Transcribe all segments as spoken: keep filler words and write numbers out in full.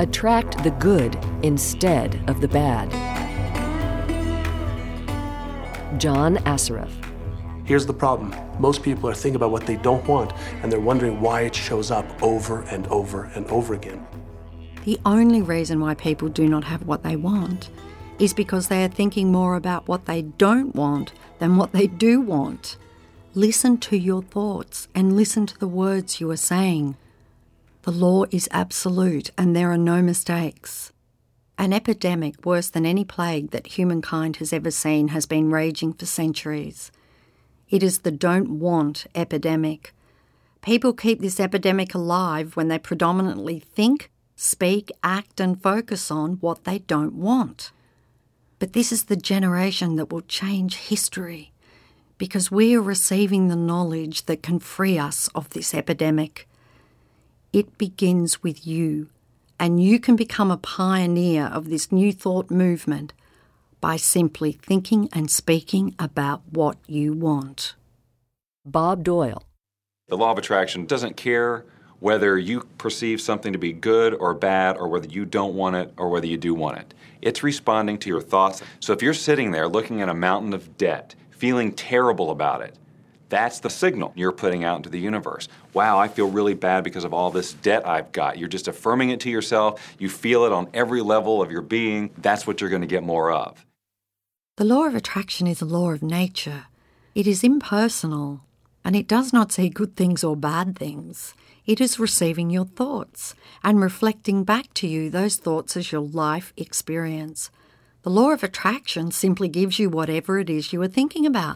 Attract the good instead of the bad. John Assaraf. Here's the problem. Most people are thinking about what they don't want, and they're wondering why it shows up over and over and over again. The only reason why people do not have what they want is because they are thinking more about what they don't want than what they do want. Listen to your thoughts and listen to the words you are saying. The law is absolute and there are no mistakes. An epidemic worse than any plague that humankind has ever seen has been raging for centuries. It is the don't want epidemic. People keep this epidemic alive when they predominantly think, speak, act and focus on what they don't want. But this is the generation that will change history because we are receiving the knowledge that can free us of this epidemic. It begins with you, and you can become a pioneer of this new thought movement by simply thinking and speaking about what you want. Bob Doyle. The law of attraction doesn't care whether you perceive something to be good or bad, or whether you don't want it or whether you do want it. It's responding to your thoughts. So if you're sitting there looking at a mountain of debt, feeling terrible about it, that's the signal you're putting out into the universe. Wow, I feel really bad because of all this debt I've got. You're just affirming it to yourself. You feel it on every level of your being. That's what you're going to get more of. The law of attraction is a law of nature. It is impersonal, and it does not see good things or bad things. It is receiving your thoughts and reflecting back to you those thoughts as your life experience. The law of attraction simply gives you whatever it is you are thinking about.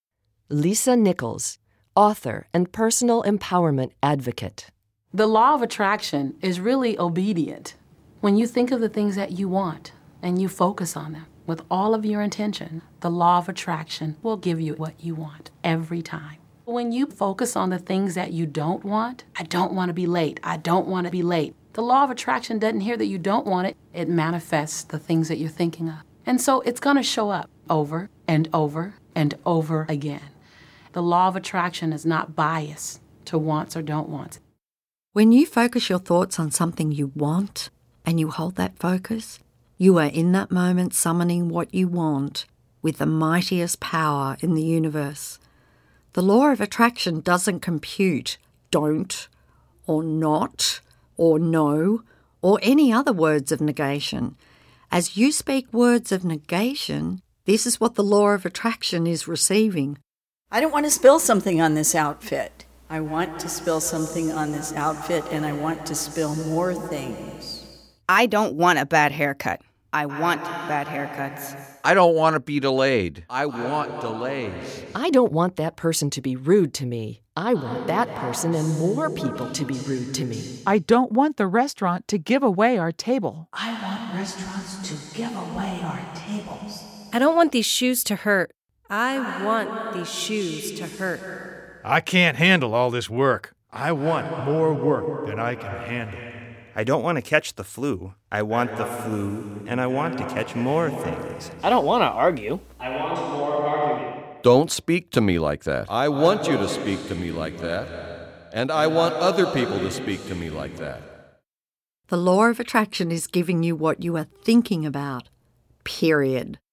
Lisa Nichols, author and personal empowerment advocate. The law of attraction is really obedient. When you think of the things that you want and you focus on them with all of your intention, the law of attraction will give you what you want every time. When you focus on the things that you don't want, I don't want to be late, I don't want to be late. The law of attraction doesn't hear that you don't want it. It manifests the things that you're thinking of. And so it's going to show up over and over and over again. The law of attraction is not biased to wants or don't wants. When you focus your thoughts on something you want and you hold that focus, you are in that moment summoning what you want with the mightiest power in the universe. The law of attraction doesn't compute don't or not or no or any other words of negation. As you speak words of negation, this is what the law of attraction is receiving. I don't want to spill something on this outfit. I want to spill something on this outfit, and I want to spill more things. I don't want a bad haircut. I want bad haircuts. I don't want to be delayed. I want delays. I don't want that person to be rude to me. I want that person and more people to be rude to me. I don't want the restaurant to give away our table. I want restaurants to give away our tables. I don't want these shoes to hurt. I want these shoes to hurt. I can't handle all this work. I want more work than I can handle. I don't want to catch the flu. I want the flu, and I want to catch more things. I don't want to argue. I want more argument. Don't speak to me like that. I want you to speak to me like that. And I want other people to speak to me like that. The law of attraction is giving you what you are thinking about, period.